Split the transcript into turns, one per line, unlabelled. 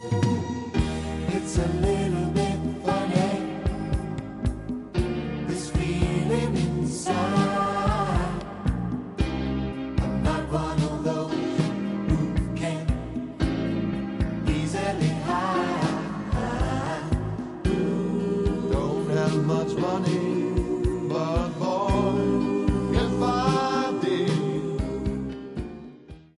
It's a little bit funny, this feeling inside. I'm not one of those who can easily hide. Don't have much money,